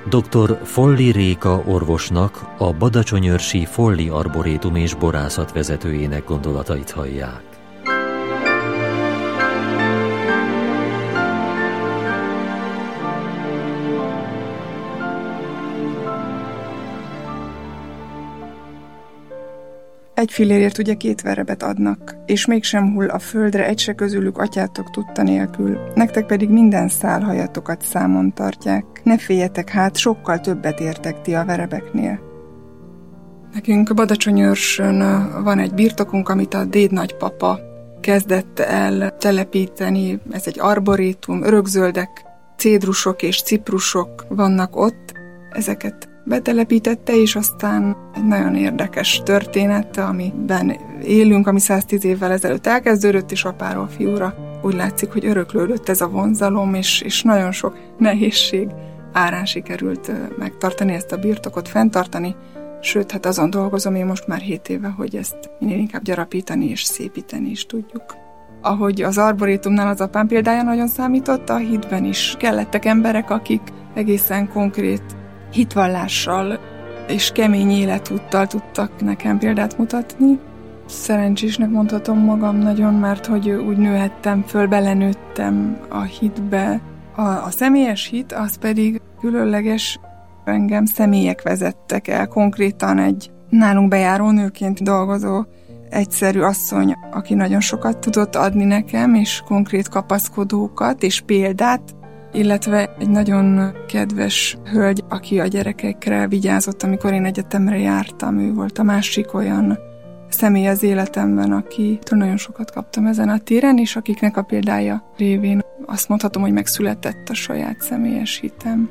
Dr. Folli Réka orvosnak, a badacsonyőrsi Folli Arborétum és Borászat vezetőjének gondolatait hallják. Egy fillérért ugye 2 verebet adnak, és mégsem hull a földre egy se közülük atyátok tudta nélkül. Nektek pedig minden szál hajatokat számon tartják. Ne féljetek hát, sokkal többet értek ti a verebeknél. Nekünk Badacsonyőrsön van egy birtokunk, amit a dédnagypapa kezdett el telepíteni. Ez egy arborétum, örökzöldek, cédrusok és ciprusok vannak ott. Ezeket betelepítette, és aztán egy nagyon érdekes történet, amiben élünk, ami 110 évvel ezelőtt elkezdődött, és apáról fiúra úgy látszik, hogy öröklődött ez a vonzalom, és nagyon sok nehézség árán sikerült megtartani ezt a birtokot, fenntartani, sőt, hát azon dolgozom én most már 7 éve, hogy ezt minél inkább gyarapítani és szépíteni is tudjuk. Ahogy az arborétumnál az apám példája nagyon számított, a hitben is kellettek emberek, akik egészen konkrét hitvallással és kemény életúttal tudtak nekem példát mutatni. Szerencsésnek mondhatom magam nagyon, mert hogy úgy nőhettem föl, belenőttem a hitbe. A személyes hit, az pedig különleges, engem személyek vezettek el. Konkrétan egy nálunk bejárónőként dolgozó egyszerű asszony, aki nagyon sokat tudott adni nekem, és konkrét kapaszkodókat és példát, illetve egy nagyon kedves hölgy, aki a gyerekekre vigyázott, amikor én egyetemre jártam. Ő volt a másik olyan személy az életemben, akitől nagyon sokat kaptam ezen a téren, és akiknek a példája révén azt mondhatom, hogy megszületett a saját személyes hitem.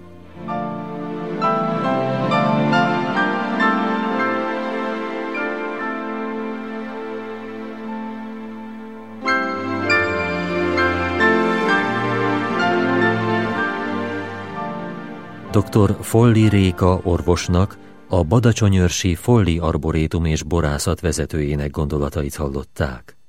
Dr. Folli Réka orvosnak, a badacsonyőrsi Folli Arborétum és Borászat vezetőjének gondolatait hallották.